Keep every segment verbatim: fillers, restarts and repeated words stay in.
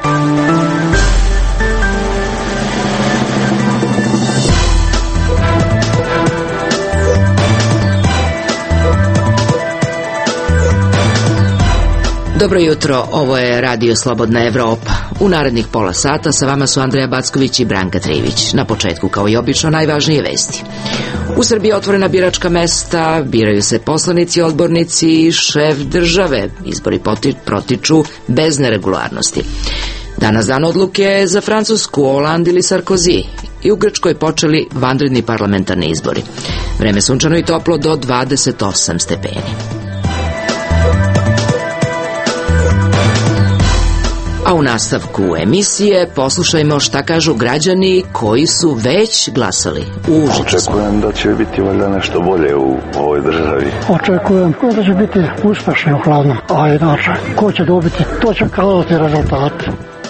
Dobro jutro, ovo je Radio Slobodna Evropa. U narednih pola sata sa vama su Andreja Backović i Branka Trivić. Na početku, kao i obično, najvažnije vesti. U Srbiji otvorena biračka mesta, biraju se poslanici, odbornici i šef države. Izbori protiču bez neregularnosti. Danas dan odluke za Francusku, Hollande ili Sarkozy. I u Grčkoj počeli vanredni parlamentarni izbori. Vreme sunčano i toplo do dvadeset osam stepeni. A u nastavku emisije poslušajmo šta kažu građani koji su već glasali. Očekujem da će biti valjda nešto bolje u ovoj državi. Očekujem da će biti uspešno hladno, a inače ko će dobiti, to će kazati rezultati.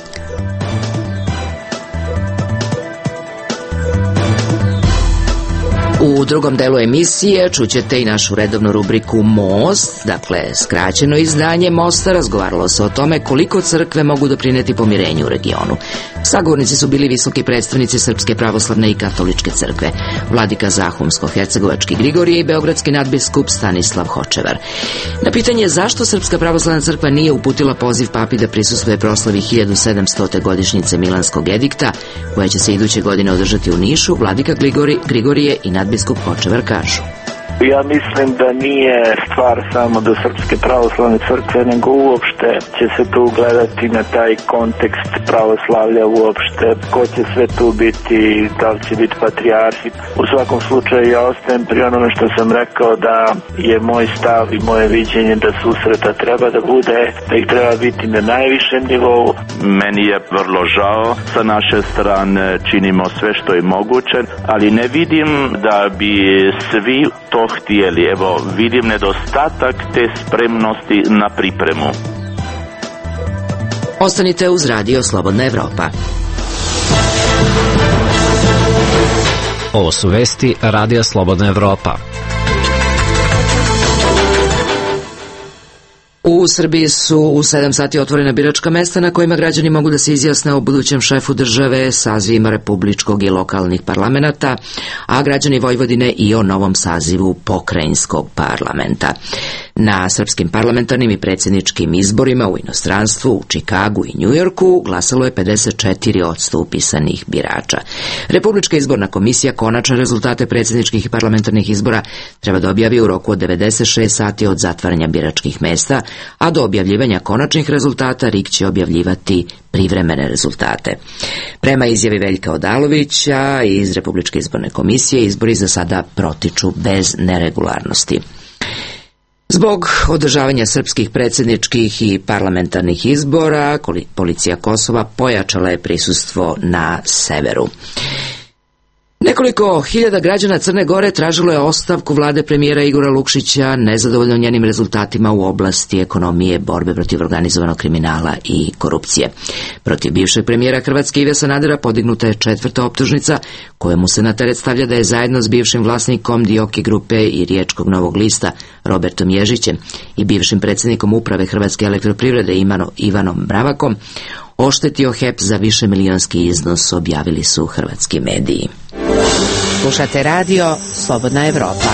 U drugom delu emisije čućete i našu redovnu rubriku Most, dakle skraćeno izdanje Mosta. Razgovaralo se o tome koliko crkve mogu doprineti pomirenju u regionu. Sagovornici su bili visoki predstavnici Srpske pravoslavne i katoličke crkve, vladika Zahumsko-hercegovački Grigorije i beogradski nadbiskup Stanislav Hočevar. Na pitanje zašto Srpska pravoslavna crkva nije uputila poziv papi da prisustvuje proslavi hiljadu sedamstote godišnjice Milanskog edikta, koja će se iduće godine održati u Nišu, vladika Grigorije i nadbiskup Hočevar kažu: Ja mislim da nije stvar samo do Srpske pravoslavne crkve, nego uopšte će se tu gledati na taj kontekst pravoslavlja uopšte, ko će sve tu biti, da li će biti patrijarhi. U svakom slučaju ja ostajem pri onome što sam rekao, da je moj stav i moje viđenje da susreta treba da bude, da ih treba biti na najvišem nivou. Meni je vrlo žao, sa naše strane činimo sve što je moguće, ali ne vidim da bi svi to htjeli. Evo, vidim nedostatak te spremnosti na pripremu. Ostanite uz Radio Slobodna Evropa. Ovo su vesti Radija Slobodna Evropa. U Srbiji su u sedam sati otvorena biračka mesta na kojima građani mogu da se izjasne o budućem šefu države, sazivima republičkog i lokalnih parlamenta, a građani Vojvodine i o novom sazivu pokrajinskog parlamenta. Na srpskim parlamentarnim i predsjedničkim izborima u inostranstvu, u Čikagu i Njujorku glasalo je pedeset četiri posto upisanih birača. Republička izborna komisija konačne rezultate predsjedničkih i parlamentarnih izbora treba da objavi u roku od devedeset šest sati od zatvaranja biračkih mesta, a do objavljivanja konačnih rezultata R I K će objavljivati privremene rezultate. Prema izjavi Veljka Odalovića iz Republičke izborne komisije, izbori za sada protiču bez neregularnosti. Zbog održavanja srpskih predsjedničkih i parlamentarnih izbora, policija Kosova pojačala je prisustvo na severu. Nekoliko hiljada građana Crne Gore tražilo je ostavku vlade premijera Igora Lukšića, nezadovoljno njenim rezultatima u oblasti ekonomije, borbe protiv organizovanog kriminala i korupcije. Protiv bivšeg premijera Hrvatske Ive Sanadera podignuta je četvrta optužnica, kojemu se na teret stavlja da je zajedno s bivšim vlasnikom Dioki grupe i Riječkog Novog lista Robertom Ježićem i bivšim predsjednikom uprave Hrvatske elektroprivrede Ivanom Bravakom oštetio H E P za višemilionski iznos, objavili su hrvatski mediji. Slušate Radio Slobodna Evropa.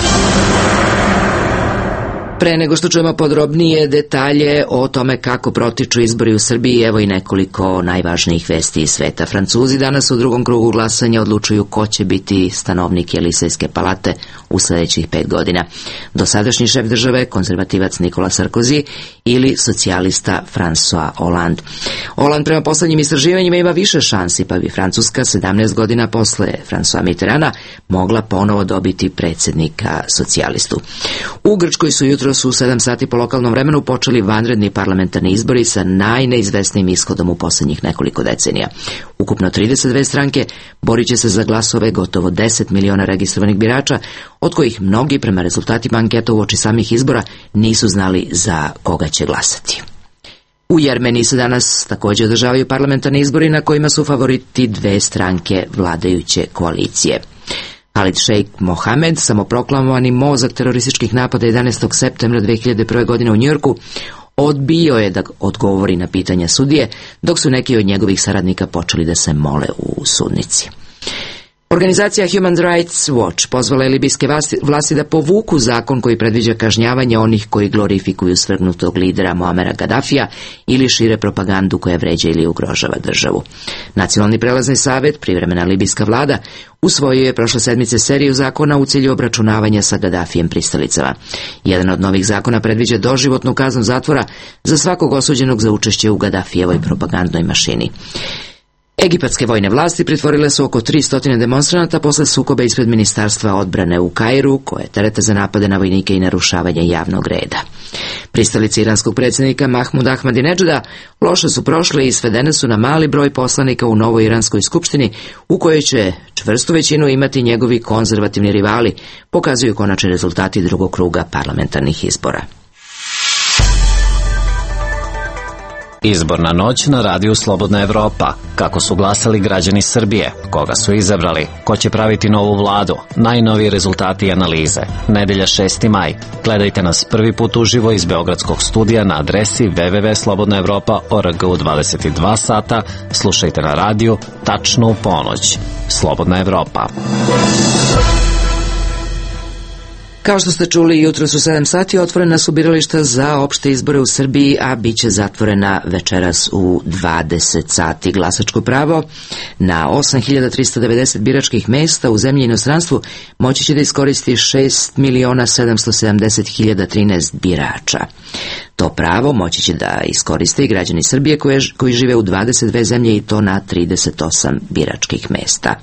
Pre nego što čujemo podrobnije detalje o tome kako protiču izbori u Srbiji, evo i nekoliko najvažnijih vesti iz sveta. Francuzi danas u drugom krugu glasanja odlučuju ko će biti stanovnik Elisejske palate u sljedećih pet godina. Dosadašnji šef države, konzervativac Nikola Sarkozy ili socijalista François Hollande. Hollande prema poslednjim istraživanjima ima više šansi, pa bi Francuska sedamnaest godina posle François Mitterranda mogla ponovo dobiti predsjednika socijalistu. U Grčkoj su jutro su u sedam sati po lokalnom vremenu počeli vanredni parlamentarni izbori sa najneizvesnijim ishodom u posljednjih nekoliko decenija. Ukupno trideset dve stranke borit će se za glasove gotovo deset miliona registrovanih birača, od kojih mnogi prema rezultatima anketa uoči samih izbora nisu znali za koga će glasati. U Jermeniji se danas također održavaju parlamentarni izbori na kojima su favoriti dve stranke vladajuće koalicije. Khalid Sheikh Mohamed, samoproklamovani mozak terorističkih napada jedanaestog septembra dve hiljade prve. godine u Njujorku, odbio je da odgovori na pitanja sudije, dok su neki od njegovih saradnika počeli da se mole u sudnici. Organizacija Human Rights Watch pozvala je libijske vlasti da povuku zakon koji predviđa kažnjavanje onih koji glorifikuju svrgnutog lidera Muamera Gadafija ili šire propagandu koja vređa ili ugrožava državu. Nacionalni prelazni savjet, privremena libijska vlada, usvojio je prošle sedmice seriju zakona u cilju obračunavanja sa Gadafijem pristalicama. Jedan od novih zakona predviđa doživotnu kaznu zatvora za svakog osuđenog za učešće u Gadafijevoj propagandnoj mašini. Egipatske vojne vlasti pritvorile su oko tristo demonstranata posle sukoba ispred Ministarstva odbrane u Kairu, koje terete za napade na vojnike i narušavanje javnog reda. Pristalice iranskog predsjednika Mahmuda Ahmadinedžada loše su prošle i svedene su na mali broj poslanika u novoj iranskoj skupštini, u kojoj će čvrstu većinu imati njegovi konzervativni rivali, pokazuju konačni rezultati drugog kruga parlamentarnih izbora. Izborna noć na radiju Slobodna Evropa. Kako su glasali građani Srbije? Koga su izabrali? Ko će praviti novu vladu? Najnoviji rezultati i analize. Nedelja šesti maj. Gledajte nas prvi put uživo iz Beogradskog studija na adresi w w w tačka slobodna evropa tačka org u dvadeset dva sata. Slušajte na radiju tačno u ponoć. Slobodna Evropa. Kao što ste čuli, jutros u sedam sati otvorena su birališta za opšte izbore u Srbiji, a bit će zatvorena večeras u dvadeset sati. Glasačko pravo na osam hiljada trista devedeset biračkih mesta u zemlji i inostranstvu moći će da iskoristi šest miliona sedamsto sedamdeset hiljada trinaest birača. To pravo moći će da iskoriste i građani Srbije koje, koji žive u dvadeset dve zemlje i to na trideset osam biračkih mesta.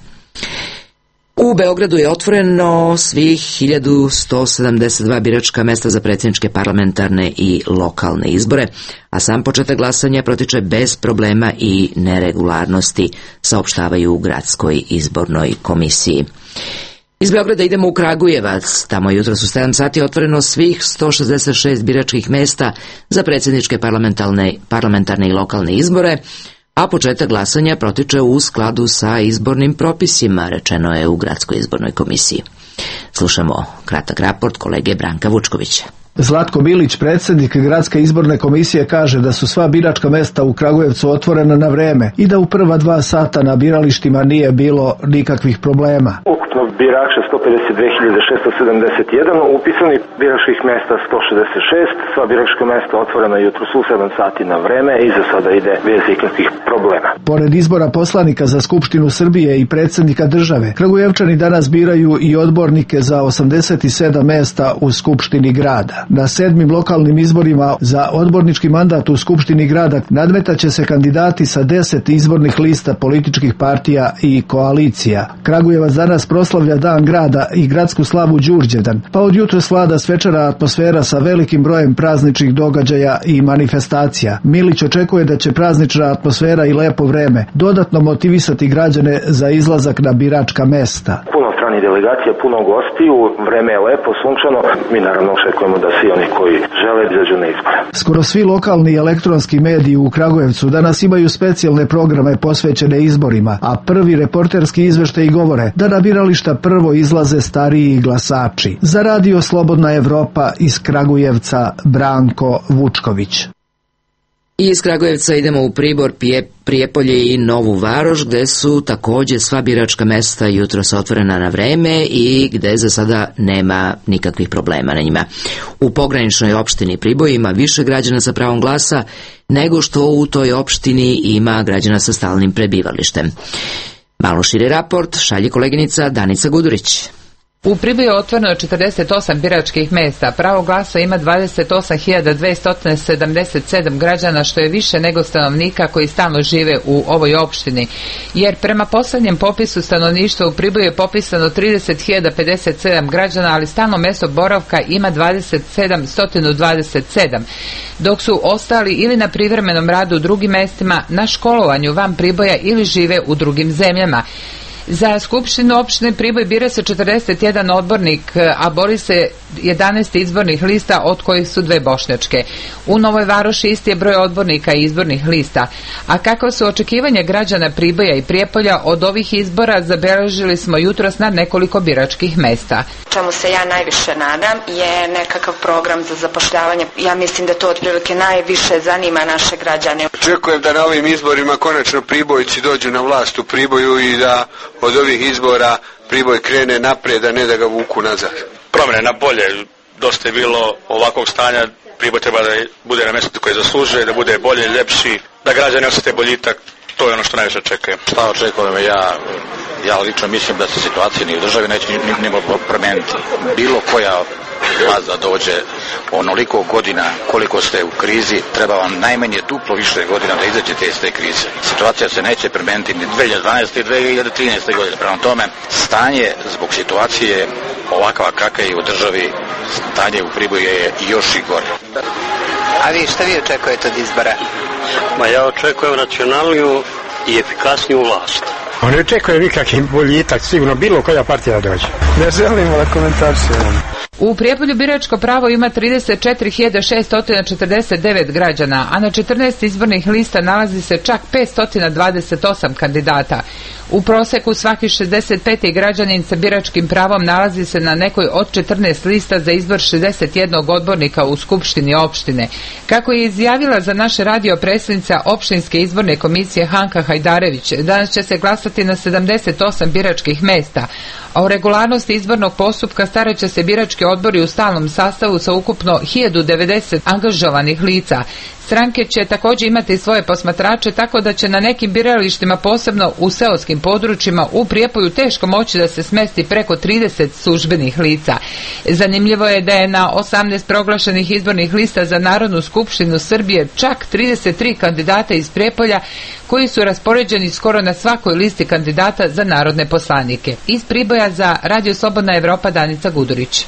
U Beogradu je otvoreno svih hiljadu sto sedamdeset dva biračka mesta za predsjedničke, parlamentarne i lokalne izbore, a sam početak glasanja protiče bez problema i neregularnosti, saopštavaju u Gradskoj izbornoj komisiji. Iz Beograda idemo u Kragujevac. Tamo je jutros u sedam sati otvoreno svih sto šezdeset šest biračkih mesta za predsjedničke, parlamentarne, parlamentarne i lokalne izbore, a početak glasanja protiče u skladu sa izbornim propisima, rečeno je u Gradskoj izbornoj komisiji. Slušamo kratak raport kolege Branka Vučkovića. Zlatko Milić, predsjednik Gradske izborne komisije, kaže da su sva biračka mesta u Kragujevcu otvorena na vreme i da u prva dva sata na biralištima nije bilo nikakvih problema. Ukupno birača sto pedeset dve hiljade šesto sedamdeset jedan, upisanih biračkih mesta sto šezdeset šest, sva biračka mesta otvorena jutros u sedam sati na vreme i za sada ide bez ikakvih problema. Pored izbora poslanika za Skupštinu Srbije i predsjednika države, Kragujevčani danas biraju i odbornike za osamdeset sedam mesta u Skupštini grada. Na sedmim lokalnim izborima za odbornički mandat u Skupštini grada nadmetaće se kandidati sa deset izbornih lista političkih partija i koalicija. Kragujevac danas proslavlja Dan grada i gradsku slavu Đurđevdan, pa od jutros vlada svečana atmosfera sa velikim brojem prazničnih događaja i manifestacija. Milić očekuje da će praznična atmosfera i lepo vreme dodatno motivisati građane za izlazak na biračka mesta. Puno stranih delegacija, puno gostiju, vreme je lepo, sunčano. Mi naravno očekujemo da svi oni koji žele izađu na izbore. Skoro svi lokalni i elektronski mediji u Kragujevcu danas imaju specijalne programe posvećene izborima, a prvi reporterski izveštaji govore da na birališta prvo izlaze stariji glasači. Za radio Slobodna Evropa iz Kragujevca, Branko Vučković. I iz Kragujevca idemo u Pribor, Prijepolje i Novu Varoš, gde su također sva biračka mesta jutros otvorena na vreme i gde za sada nema nikakvih problema na njima. U pograničnoj opštini Priboj ima više građana sa pravom glasa nego što u toj opštini ima građana sa stalnim prebivalištem. Malo širi raport šalje koleginica Danica Gudurić. U Priboju je otvoreno četrdeset osam biračkih mesta. Pravo glasa ima dvadeset osam hiljada dvesta sedamdeset sedam građana, što je više nego stanovnika koji stalno žive u ovoj opštini. Jer prema posljednjem popisu stanovništva u Priboju je popisano trideset hiljada pedeset sedam građana, ali stalno mjesto boravka ima dvadeset sedam hiljada dvadeset sedam, dok su ostali ili na privremenom radu u drugim mestima, na školovanju van Priboja ili žive u drugim zemljama. Za Skupštinu opštine Priboj bira se četrdeset jedan odbornik, a bori se jedanaest izbornih lista, od kojih su dve bošnjačke. U Novoj Varoši isti je broj odbornika i izbornih lista. A kakva su očekivanja građana Priboja i Prijepolja od ovih izbora, zabeležili smo jutros na nekoliko biračkih mesta. Čemu se ja najviše nadam je nekakav program za zapošljavanje. Ja mislim da to otprilike najviše zanima naše građane. Očekujem da na ovim izborima konačno Pribojci dođu na vlast u Priboju i da od ovih izbora Priboj krene naprijed, a ne da ga vuku nazad. Promjene na bolje, dosta je bilo ovakvog stanja, Priboj treba da bude na mjestu koje zaslužuje, da bude bolje, ljepši, da građani osjete boljitak, to je ono što najviše očekujem. Šta očekujem ja? Ja lično mislim da se situacija ni u državi neće ni promijeniti. Bilo koja vlast da dođe onoliko godina koliko ste u krizi, treba vam najmanje duplo više godina da izađete iz te krize. Situacija se neće promijeniti ni dvije hiljade dvanaeste i dvije hiljade trinaeste godine. Prema tome, stanje zbog situacije ovakva kakva je u državi, stanje u Priboju je još i gore. A vi šta vi očekujete od izbora? Ma ja očekujem racionalniju i efikasniju vlast. On ne očekuje nikakvi boljitak, sigurno bilo koja partija dođe. Ne želimo da komentaršemo. U Prijepolju biračko pravo ima trideset četiri hiljade šesto četrdeset devet građana, a na četrnaest izbornih lista nalazi se čak petsto dvadeset osam kandidata. U proseku svaki šezdeset peti građanin sa biračkim pravom nalazi se na nekoj od četrnaest lista za izbor šezdeset jednog odbornika u Skupštini opštine. Kako je izjavila za naše radio predsjednica opštinske izborne komisije Hanka Hajdarević, danas će se glasati na sedamdeset osam biračkih mesta, a o regularnosti izbornog postupka starat će se birački odbori u stalnom sastavu sa ukupno hiljadu devedeset angažovanih lica. Stranke će također imati svoje posmatrače, tako da će na nekim biralištima, posebno u seoskim područjima, u Prijepoju teško moći da se smesti preko trideset službenih lica. Zanimljivo je da je na osamnaest proglašenih izbornih lista za Narodnu skupštinu Srbije čak trideset tri kandidata iz Prijepolja, koji su raspoređeni skoro na svakoj listi kandidata za narodne poslanike. Iz Priboja za Radio Slobodna Evropa, Danica Gudurić.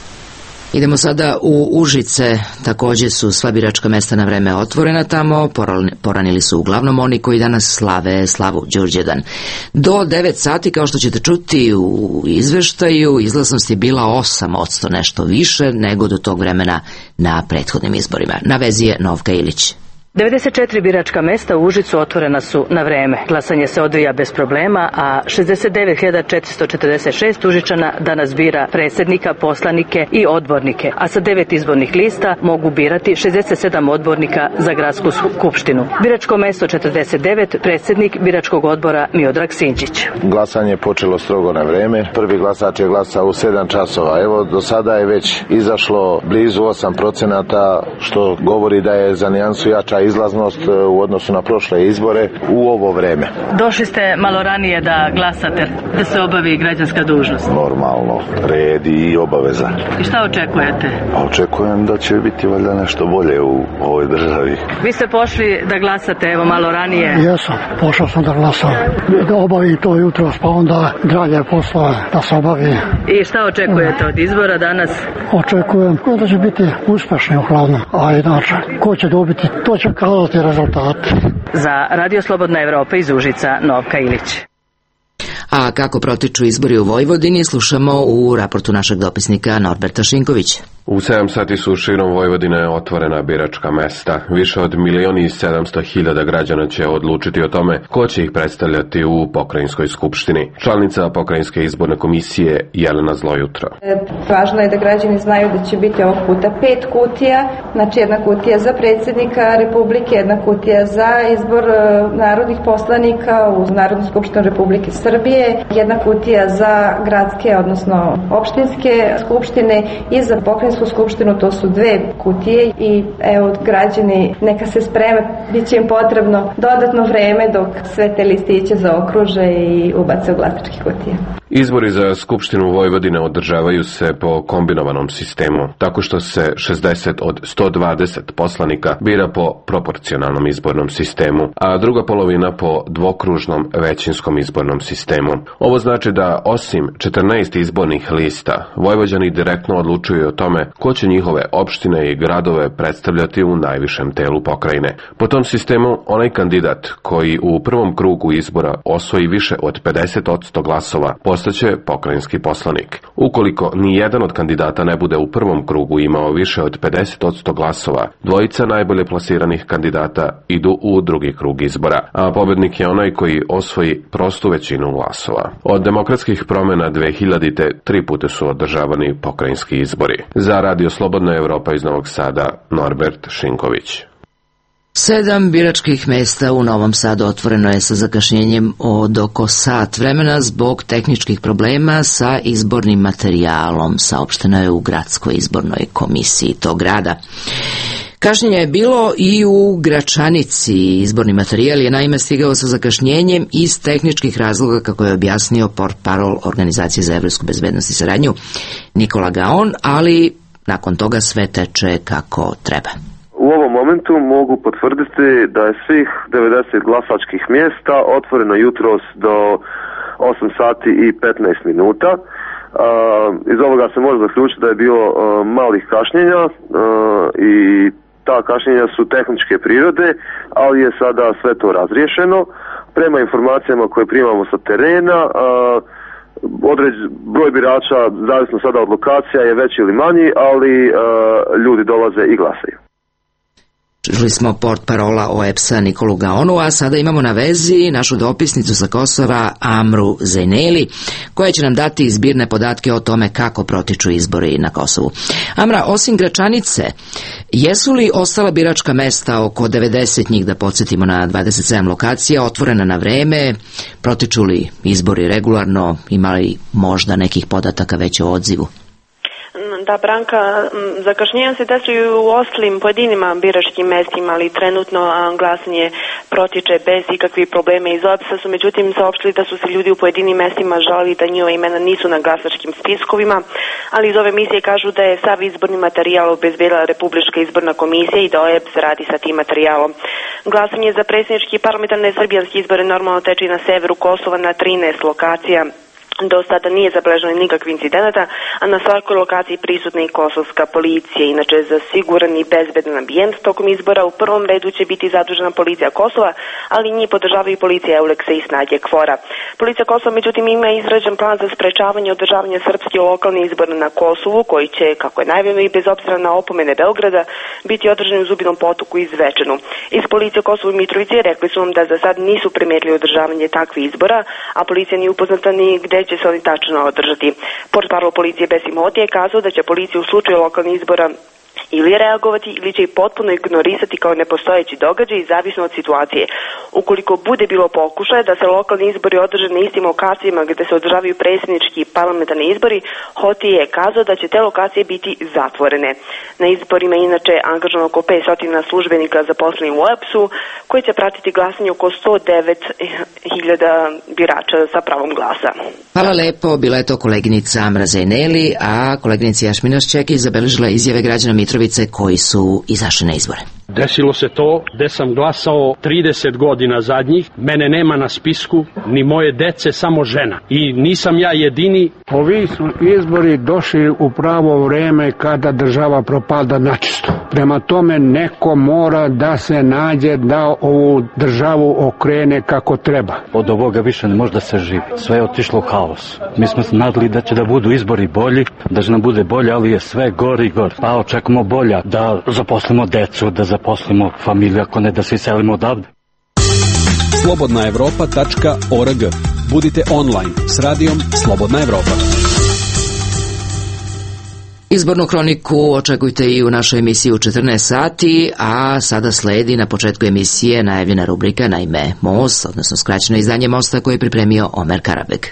Idemo sada u Užice, također su sva biračka mesta na vreme otvorena tamo, poranili su uglavnom oni koji danas slave slavu Đurđevdan. Do devet sati, kao što ćete čuti u izveštaju, izlaznost je bila osam posto, nešto više nego do tog vremena na prethodnim izborima. Na vezi je Novka Ilić. devedeset četiri biračka mesta u Užicu otvorena su na vreme. Glasanje se odvija bez problema, a šezdeset devet hiljada četiristo četrdeset šest Užičana danas bira predsjednika, poslanike i odbornike, a sa devet izbornih lista mogu birati šezdeset sedam odbornika za gradsku skupštinu. Biračko mesto četrdeset devet, predsjednik biračkog odbora Miodrag Sinđić. Glasanje je počelo strogo na vreme. Prvi glasač je glasao u sedam časova. Evo, do sada je već izašlo blizu osam procenata, što govori da je za nijansu jača izlaznost u odnosu na prošle izbore u ovo vreme. Došli ste malo ranije da glasate, da se obavi građanska dužnost. Normalno, red i obaveza. I šta očekujete? Očekujem da će biti valjda nešto bolje u ovoj državi. Vi ste pošli da glasate evo malo ranije. Jesam, pošao sam da glasam. Da obavi to jutro, pa onda dalje posla da se obavi. I šta očekujete od izbora danas? Očekujem da će biti uspešni uglavnom, a inače ko će dobiti, to će kazati rezultate. Za Radio Slobodna Evropa iz Užica, Novka Ilić. A kako protiču izbori u Vojvodini, slušamo u raportu našeg dopisnika Norberta Šinkovića. U sedam sati su širom Vojvodine otvorena biračka mesta. Više od milion i sedamsto hiljada građana će odlučiti o tome ko će ih predstavljati u pokrajinskoj skupštini. Članica pokrajinske izborne komisije Jelena Zlojutro. Važno je da građani znaju da će biti ovog puta pet kutija, znači jedna kutija za predsjednika Republike, jedna kutija za izbor narodnih poslanika u Narodnu skupštinu Republike Srbije, jedna kutija za gradske, odnosno opštinske skupštine i za pokrajinsku skupštinu, to su dve kutije i evo građani neka se spreme, bit će im potrebno dodatno vreme dok sve te listiće zaokruže i ubace u glasačke kutije. Izbori za Skupštinu Vojvodine održavaju se po kombinovanom sistemu, tako što se šezdeset od sto dvadeset poslanika bira po proporcionalnom izbornom sistemu, a druga polovina po dvokružnom većinskom izbornom sistemu. Ovo znači da osim četrnaest izbornih lista, Vojvođani direktno odlučuju o tome tome ko će njihove opštine i gradove predstavljati u najvišem telu pokrajine. Po tom sistemu, onaj kandidat koji u prvom krugu izbora osvoji više od pedeset posto glasova postaće pokrajinski poslanik. Ukoliko ni jedan od kandidata ne bude u prvom krugu imao više od pedeset posto glasova, dvojica najbolje plasiranih kandidata idu u drugi krug izbora, a pobednik je onaj koji osvoji prostu većinu glasova. Od demokratskih promjena dve hiljadite tri puta su održavani pokrajinski izbori. Za Radio Slobodna Evropa iz Novog Sada, Norbert Šinković. Sedam biračkih mesta u Novom Sadu otvoreno je sa zakašnjenjem od oko sat vremena zbog tehničkih problema sa izbornim materijalom, saopšteno je u gradskoj izbornoj komisiji tog grada. Kašnjenje je bilo i u Gračanici. Izborni materijal je naime stigao sa zakašnjenjem iz tehničkih razloga, kako je objasnio portparol Organizacije za evropsku bezbednost i saradnju Nikola Gaon, ali nakon toga sve teče kako treba. U ovom momentu mogu potvrditi da je svih devedeset glasačkih mjesta otvoreno jutros do osam sati i petnaest minuta. Uh, iz ovoga se može zaključiti da je bilo uh, malih kašnjenja uh, i ta kašnjenja su tehničke prirode, ali je sada sve to razriješeno. Prema informacijama koje primamo sa terena, uh, određ, broj birača, zavisno sada od lokacija, je veći ili manji, ali uh, ljudi dolaze i glasaju. Čuli smo portparola O E P S-a Nikolu Gaonu, a sada imamo na vezi našu dopisnicu sa Kosova Amru Zejneli, koja će nam dati zbirne podatke o tome kako protiču izbori na Kosovu. Amra, osim Gračanice, jesu li ostala biračka mesta, oko devedeset njih, da podsjetimo, na dvadeset sedam lokacija, otvorena na vreme? Protiču li izbori regularno? Ima li možda nekih podataka već o odzivu? Da, Branka, zakašnjenja se desaju u ostalim pojedinima biračkim mestima, ali trenutno glasanje protiče bez ikakvih problema. Iz O E P S-a su međutim saopštili da su se ljudi u pojedinim mestima žalili da njihova imena nisu na glasačkim spiskovima, ali iz ove misije kažu da je sav izborni materijal obezbedila Republička izborna komisija i da O E P S radi sa tim materijalom. Glasanje za predsjednički i parlamentarne srbijanske izbore normalno teče na severu Kosova na trinaest lokacija. Do sada nije zabeleženo nikakvih incidenata, a na svakoj lokaciji prisutna i kosovska policija. Inače, za siguran i bezbedan ambijent tokom izbora u prvom redu će biti zadužena policija Kosova, ali njih podržava i policija Euleksa i snage Kvora. Policija Kosova, međutim, ima izrađen plan za sprečavanje održavanja srpske lokalne izbora na Kosovu, koji će, kako je najavljeno i bez obzira na opomene Beograda, biti održani u Zubinom Potoku i Zvečanu. Iz policije Kosova i Mitrovice rekli su nam da za sad nisu primetili održavanje takvih izbora, a policija nije upoznata ni gde će se oni tačno održati. Portparol policije Besim Hoti je kazao da će policija u slučaju lokalnih izbora ili reagovati ili će ih potpuno ignorisati kao nepostojeći događaj, zavisno od situacije. Ukoliko bude bilo pokušaja da se lokalni izbori održe na istim lokacijama gde se održavaju predsjednički i parlamentarni izbori, Hoti je kazao da će te lokacije biti zatvorene. Na izborima inače angažano oko petsto službenika zaposlenih u O E P S-u, koji će pratiti glasanje oko sto devet hiljada birača sa pravom glasa. Hvala lepo, bila je to koleginica Amra Zejneli, a koleginica Jašmina Šćekić zabeležila izjave građana Mitrovice koji su izašli na izbore. Desilo se to gde sam glasao trideset godina zadnjih, mene nema na spisku, ni moje dece, samo žena. I nisam ja jedini. Ovi su izbori došli u pravo vreme kada država propada načisto. Prema tome neko mora da se nađe da ovu državu okrene kako treba. Od ovoga više ne može da se živi. Sve je otišlo u haos. Mi smo se nadali da će da budu izbori bolji, da će nam bude bolje, ali je sve gori i gori. Pa očekamo bolja, da zaposlimo decu, da zaposlimo familiju, ako ne da se iselimo odavde. slobodna evropa tačka org. Budite online s radijom Slobodna Evropa. Izbornu kroniku očekujte i u našoj emisiji u četrnaest sati, a sada sledi na početku emisije najavljena rubrika na ime Most, odnosno skraćeno izdanje Mosta koje je pripremio Omer Karabek.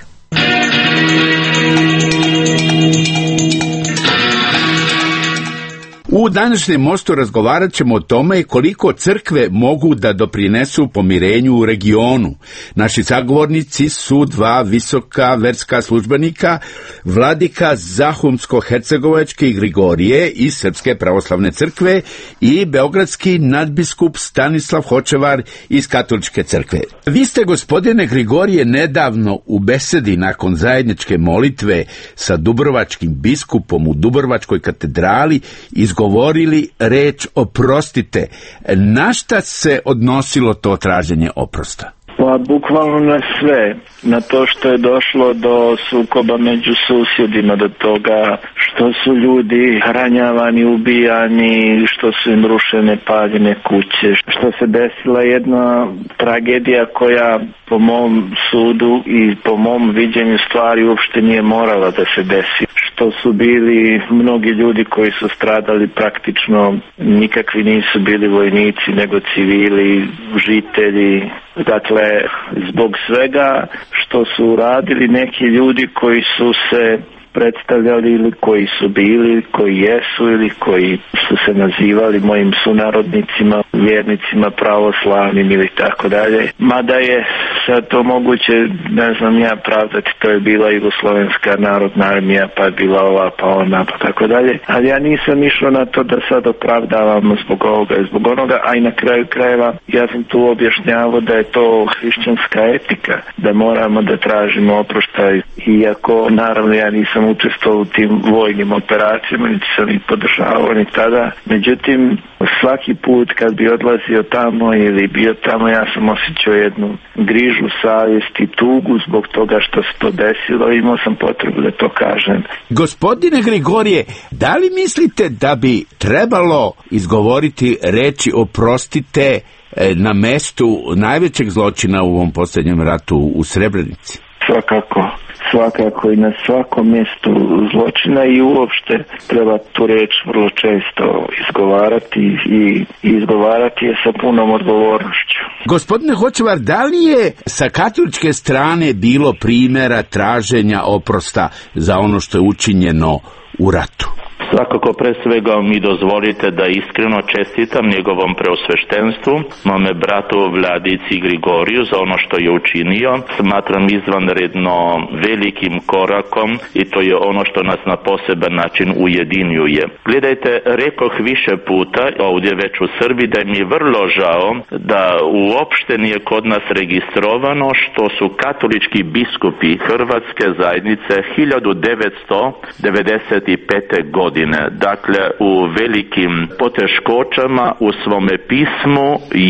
U današnjem mostu razgovarat ćemo o tome koliko crkve mogu da doprinesu pomirenju u regionu. Naši sagovornici su dva visoka verska službenika, vladika Zahumsko-hercegovačke Grigorije iz Srpske pravoslavne crkve i beogradski nadbiskup Stanislav Hočevar iz Katoličke crkve. Vi ste, gospodine Grigorije, nedavno u besedi nakon zajedničke molitve sa dubrovačkim biskupom u Dubrovačkoj katedrali izgovorili reč oprostite. Na šta se odnosilo to traženje oprosta? Pa bukvalno na sve, na to što je došlo do sukoba među susjedima, do toga što su ljudi ranjavani, ubijani, što su im rušene, paljene kuće, što se desila jedna tragedija koja po mom sudu i po mom viđenju stvari uopšte nije morala da se desi. Što su bili mnogi ljudi koji su stradali, praktično nikakvi nisu bili vojnici nego civili, žitelji. Dakle, zbog svega što su uradili neki ljudi koji su se predstavljali ili koji su bili, koji jesu ili koji su se nazivali mojim sunarodnicima, vjernicima, pravoslavnim ili tako dalje. Mada je sad to moguće, ne znam ja, pravdati, to je bila Jugoslovenska narodna armija, pa je bila ova, pa ona, pa tako dalje. Ali ja nisam išao na to da sad opravdavam zbog ovoga i zbog onoga, a i na kraju krajeva ja sam tu objašnjavao da je to hrišćanska etika, da moramo da tražimo oproštaj, iako naravno ja nisam učestvovao u tim vojnim operacijama, niti sam ih podržavao ni tada. Međutim, svaki put kad bi odlazio tamo ili bio tamo, ja sam osjećao jednu grižu savjesti i tugu zbog toga što se to desilo i imao sam potrebu da to kažem. Gospodine Grigorije, da li mislite da bi trebalo izgovoriti reči oprostite na mestu najvećeg zločina u ovom posljednjem ratu u Srebrenici? Svakako. Svakako i na svakom mjestu zločina i uopšte treba tu reč vrlo često izgovarati i izgovarati je sa punom odgovornošću. Gospodine Hočevar, da li je sa katoličke strane bilo primjera traženja oprosta za ono što je učinjeno u ratu? Svakako, pre svega mi dozvolite da iskreno čestitam njegovom preosveštenstvu, mome bratu Vladici Grigoriju za ono što je učinio. Smatram izvanredno velikim korakom i to je ono što nas na poseban način ujedinjuje. Gledajte, rekoh više puta ovdje već u Srbiji da mi je vrlo žao da uopšte nije kod nas registrovano što su katolički biskupi Hrvatske zajednice hiljadu devetsto devedeset pete. godine, dakle u velikim poteškoćama u svome pismu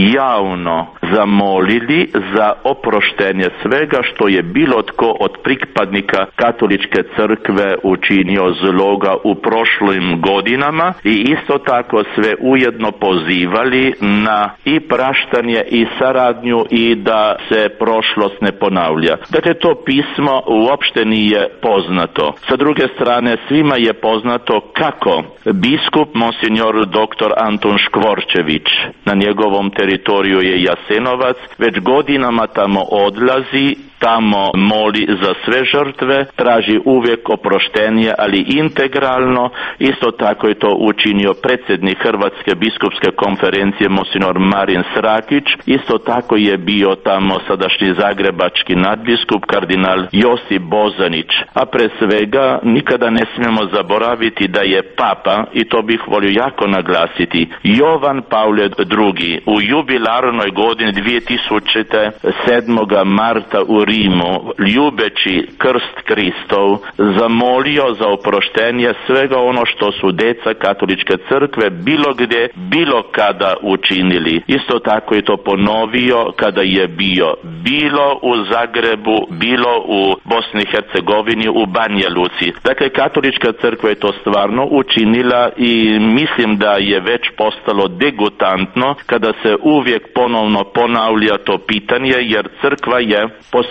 javno zamolili za oproštenje svega što je bilo tko od pripadnika katoličke crkve učinio zloga u prošlim godinama i isto tako sve ujedno pozivali na i praštanje i saradnju i da se prošlost ne ponavlja. Dakle, to pismo uopšte nije poznato. Sa druge strane, svima je poznato kako biskup monsignor doktor Antun Škvorčević, na njegovom teritoriju je Jasenovac, već godinama tamo odlazi, tamo moli za sve žrtve, traži uvijek oproštenje, ali integralno. Isto tako je to učinio predsjednik Hrvatske biskupske konferencije monsignor Marin Srakić, isto tako je bio tamo sadašnji zagrebački nadbiskup kardinal Josip Bozanić, a pre svega nikada ne smijemo zaboraviti da je papa, i to bih volio jako naglasiti, Jovan Pavle drugi u jubilarnoj godini dvije tisuće sedmog. marta u Rimu, ljubeći krst Kristov, zamolio za oproštenje svega ono što su deca katoličke crkve bilo gdje, bilo kada učinili. Isto tako je to ponovio kada je bio bilo u Zagrebu, bilo u Bosni i Hercegovini, u Banja Luci. Dakle, katolička crkva je to stvarno učinila i mislim da je već postalo degutantno kada se uvijek ponovno ponavlja to pitanje, jer crkva je po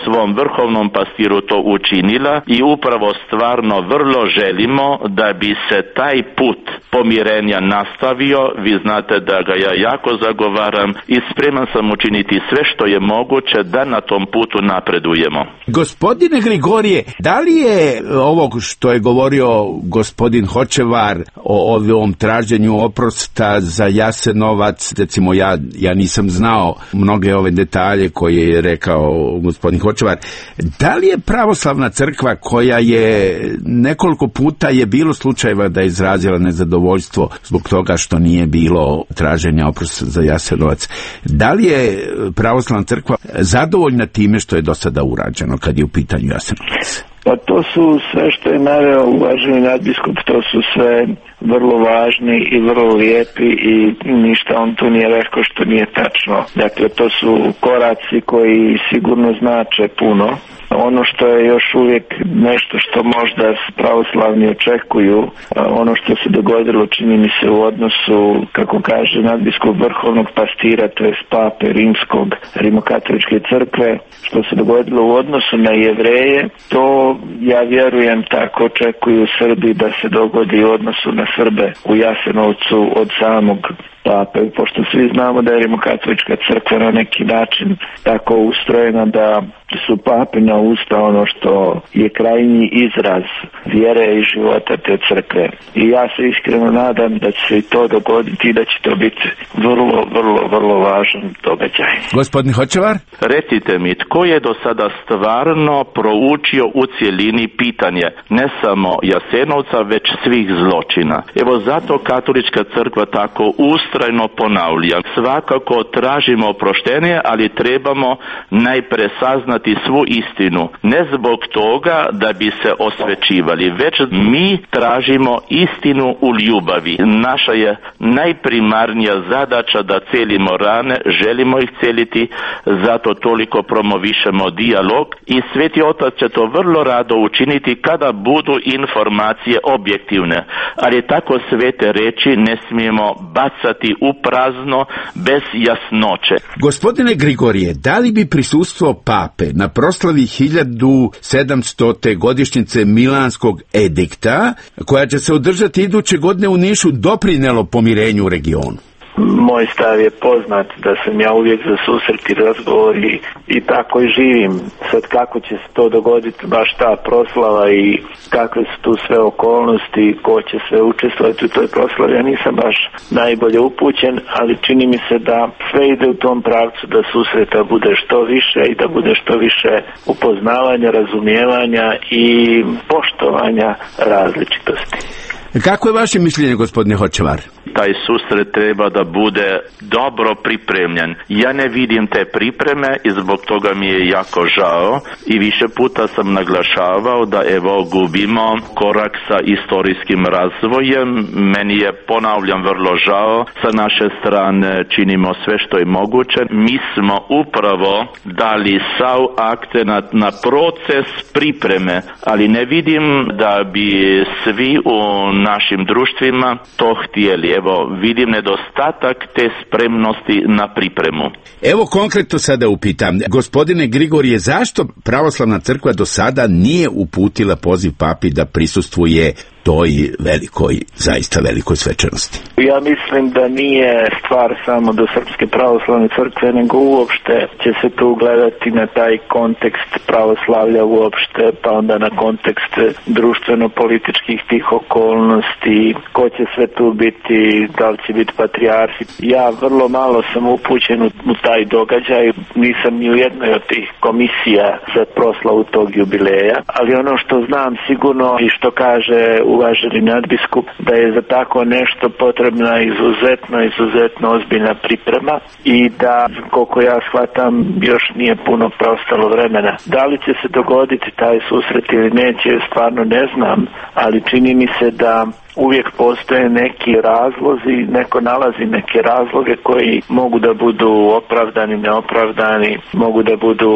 svom vrhovnom pastiru to učinila i upravo stvarno vrlo želimo da bi se taj put pomirenja nastavio. Vi znate da ga ja jako zagovaram i spreman sam učiniti sve što je moguće da na tom putu napredujemo. Gospodine Grigorije, da li je ovog što je govorio gospodin Hočevar o ovom traženju oprosta za Jasenovac, recimo ja, ja nisam znao mnoge ove detalje koje je rekao gospodin Hočevar, da li je pravoslavna crkva koja je nekoliko puta je bilo slučajeva da je izrazila nezadovoljstvo zbog toga što nije bilo traženja oprosta za Jasenovac, da li je pravoslavna crkva zadovoljna time što je do sada urađeno kad je u pitanju Jasenovac? Pa to su sve što je naveo uvaženi nadbiskup, to su sve vrlo važni i vrlo lijepi i ništa on tu nije rekao što nije tačno. Dakle, to su koraci koji sigurno znače puno. Ono što je još uvijek nešto što možda pravoslavni očekuju, ono što se dogodilo čini mi se u odnosu, kako kaže nadbiskup vrhovnog pastira, to je pape rimskog rimokatoličke crkve, što se dogodilo u odnosu na Jevreje, to ja vjerujem tako očekuju Srbi da se dogodi u odnosu na Srbe u Jasenovcu od samog pape, pošto svi znamo da je rimokatolička crkva na neki način tako ustrojena da su papina usta ono što je krajnji izraz vjere i života te crkve. I ja se iskreno nadam da će se i to dogoditi i da će to biti vrlo, vrlo, vrlo važan događaj. Gospodin Hočevar? Recite mi, tko je do sada stvarno proučio u cjelini pitanje ne samo Jasenovca, već svih zločina? Evo zato katolička crkva tako ustrajno ponavlja. Svakako tražimo oproštenje, ali trebamo najprije saznati svu istinu. Ne zbog toga da bi se osvećivali, već mi tražimo istinu u ljubavi. Naša je najprimarnija zadaća da celimo rane, želimo ih celiti, zato toliko promovišemo dijalog i Sveti Otac će to vrlo rado učiniti kada budu informacije objektivne. Ali tako svete reči ne smijemo bacati u prazno bez jasnoće. Gospodine Grigorije, da li bi prisustvo pape na proslavi hiljadu sedamstote godišnjice Milanskog edikta, koja će se održati iduće godine u Nišu, doprinelo pomirenju u regionu? Moj stav je poznat da sam ja uvijek za susret i razgovor i, i tako i živim. Sad kako će se to dogoditi, baš ta proslava i kakve su tu sve okolnosti, ko će sve učestvovati u toj proslavi, ja nisam baš najbolje upućen, ali čini mi se da sve ide u tom pravcu da susreta bude što više i da bude što više upoznavanja, razumijevanja i poštovanja različitosti. Kako je vaše mišljenje, gospodine Hočevar? Taj susret treba da bude dobro pripremljen. Ja ne vidim te pripreme i zbog toga mi je jako žao i više puta sam naglašavao da evo gubimo korak sa istorijskim razvojem. Meni je, ponavljam, vrlo žao. Sa naše strane činimo sve što je moguće. Mi smo upravo dali sav akcenat na proces pripreme, ali ne vidim da bi svi u našim društvima to htjeli. Evo, vidim nedostatak te spremnosti na pripremu. Evo konkretno sada upitam, gospodine Grigorije, zašto pravoslavna crkva do sada nije uputila poziv papi da prisustvuje toj velikoj, zaista velikoj svečanosti? Ja mislim da nije stvar samo do Srpske pravoslavne crkve, nego uopšte će se tu gledati na taj kontekst pravoslavlja uopšte, pa onda na kontekst društveno-političkih tih okolnosti, ko će sve tu biti, da li će biti patrijarhi. Ja vrlo malo sam upućen u, u taj događaj, nisam ni u jednoj od tih komisija za proslavu tog jubileja, ali ono što znam sigurno i što kaže uvaženi nadbiskup, da je za tako nešto potrebna izuzetno, izuzetno ozbiljna priprema i da, koliko ja shvatam, još nije puno preostalo vremena. Da li će se dogoditi taj susret ili neće, stvarno ne znam, ali čini mi se da uvijek postoje neki razlozi, neko nalazi neke razloge koji mogu da budu opravdani, neopravdani, mogu da budu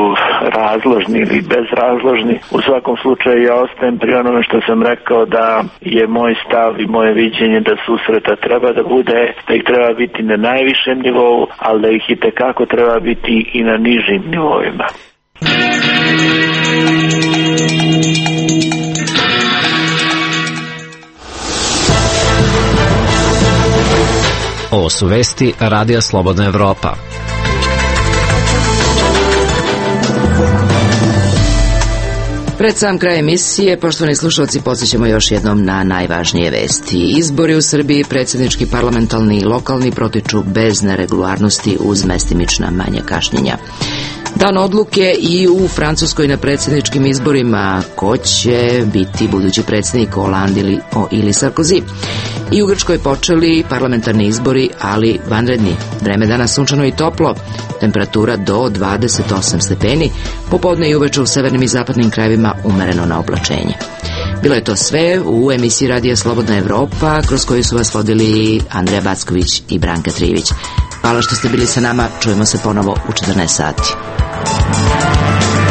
razložni ili bezrazložni. U svakom slučaju ja ostajem pri onome što sam rekao, da je moj stav i moje viđenje da susreta treba da bude, da ih treba biti na najvišem nivou, ali da ih i tekako treba biti i na nižim nivoima. Ovo su vesti Radija Slobodna Evropa. Pred sam kraj emisije, poštovani slušalci, podsjećamo još jednom na najvažnije vesti. Izbori u Srbiji, predsjednički, parlamentarni i lokalni, protiču bez neregularnosti uz mestimična manja kašnjenja. Dan odluke i u Francuskoj na predsjedničkim izborima, ko će biti budući predsjednik, Hollande ili, ili Sarkozy. I u Grčkoj počeli parlamentarni izbori, ali vanredni. Vreme danas sunčano i toplo, temperatura do dvadeset osam stepeni, popodne i uveče u severnim i zapadnim krajevima umereno na oblačenje. Bilo je to sve u emisiji Radija Slobodna Evropa, kroz koju su vas vodili Andreja Backović i Branka Trivić. Hvala što ste bili sa nama, čujemo se ponovo u četrnaest sati.